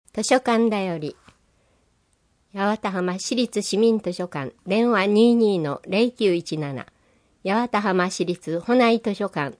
図書館だより八幡浜市立市民図書館電話 22-0917 八幡浜市立保内図書館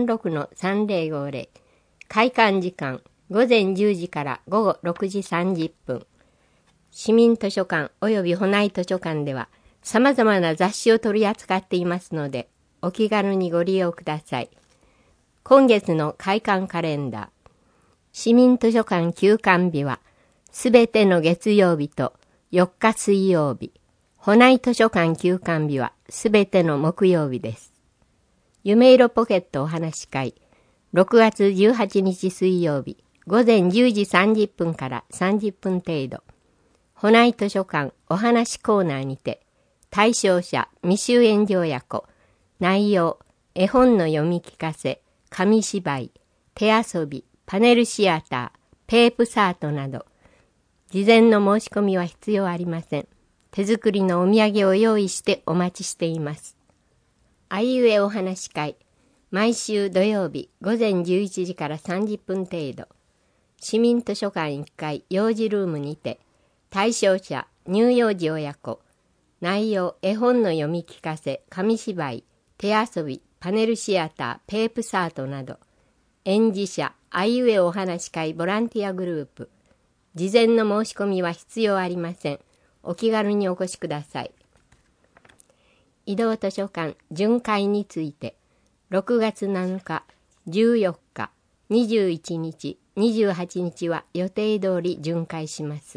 36-3050 開館時間午前10時から午後6時30分。市民図書館及び保内図書館では様々な雑誌を取り扱っていますのでお気軽にご利用ください。今月の開館カレンダー。市民図書館休館日はすべての月曜日と4日水曜日。保内図書館休館日はすべての木曜日です。夢色ポケットお話し会。6月18日水曜日。午前10時30分から30分程度。保内図書館お話コーナーにて、対象者未就園児親子、内容、絵本の読み聞かせ、紙芝居、手遊び、パネルシアター、ペープサートなど、事前の申し込みは必要ありません。手作りのお土産を用意してお待ちしています。あいうえお話会、毎週土曜日午前11時から30分程度、市民図書館1階幼児ルームにて、対象者乳幼児親子、内容絵本の読み聞かせ、紙芝居、手遊び、パネルシアター、ペープサートなど、園児者あいうえお話会ボランティアグループ、事前の申し込みは必要ありません。お気軽にお越しください。移動図書館巡回について、6月7日、14日、21日、28日は予定通り巡回します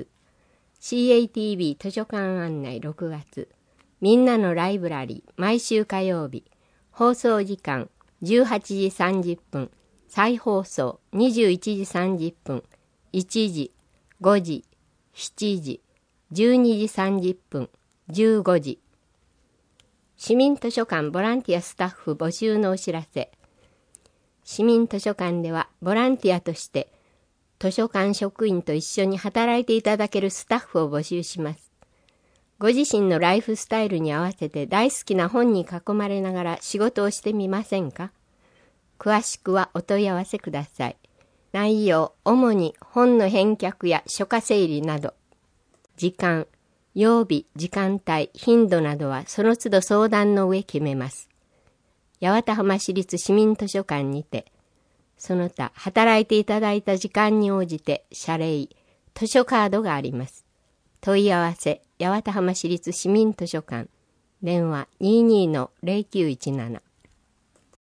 。CATV 図書館案内6月。みんなのライブラリー毎週火曜日。放送時間18時30分。再放送21時30分。1時、5時、7時、12時30分、15時。市民図書館ボランティアスタッフ募集のお知らせ。市民図書館ではボランティアとして図書館職員と一緒に働いていただけるスタッフを募集します。ご自身のライフスタイルに合わせて大好きな本に囲まれながら仕事をしてみませんか？詳しくはお問い合わせください。内容、主に本の返却や書家整理など。時間、曜日、時間帯、頻度などはその都度相談の上決めます。八幡浜市立市民図書館にて、その他働いていただいた時間に応じて謝礼、図書カードがあります。問い合わせ、八幡浜市立市民図書館、電話 22-0917